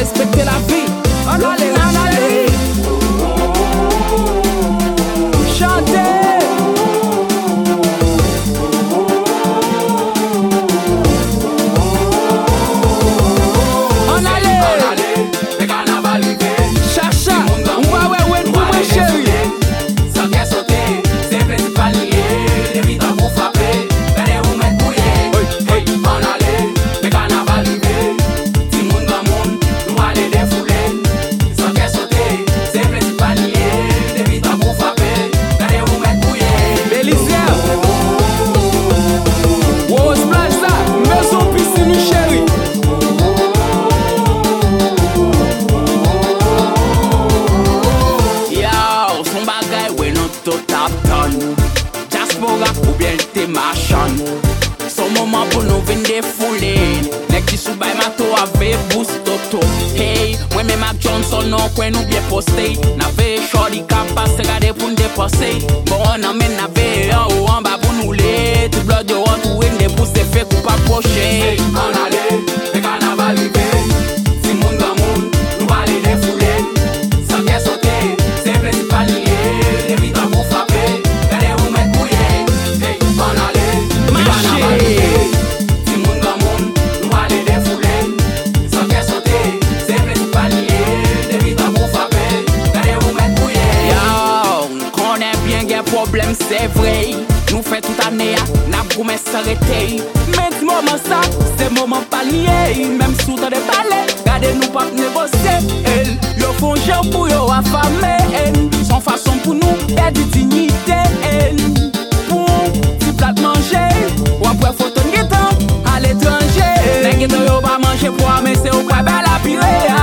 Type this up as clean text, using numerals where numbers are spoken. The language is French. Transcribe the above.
respecter la vie. On allait. Chanter. Son moment pour nous venir défouler. Nek qui sous bay mato avec boost toto. Hey, moi même Mac Johnson non quoi nous bien posté. N'avait shorty capable de garder pour nous dépasser. Bon on amène n'avait en haut en bas pour nous les. Tout blood de what ou une des pousses fait coup pas approcher. On allait, le carnaval arrivé. Si moun dans moun, nous va aller défouler. Sans qu'elle sauter, c'est principal lié. Évite à vous frapper, regardez vous mettre bouillé. Hey, on allait, le carnaval arrivé. Si moun dans moun, nous va aller défouler. Sans qu'elle sauter, c'est principal lié. Évite à vous frapper, regardez vous mettre bouillé. Yo, on connaît bien qu'il y a problème, c'est vrai. Nous fait toute année, n'a pas mais s'arrêter. Mais ce moment ça, c'est moment pas lié. Même sous temps de palais, gardez nous pas négocier. Elle, yo font jeu pour yo affamer. Son façon pour nous perdre dignité. Pour si plat manger, ou après faut ton guetan à l'étranger. Les guetans yo pas manger pour mais c'est au pas belle à pire.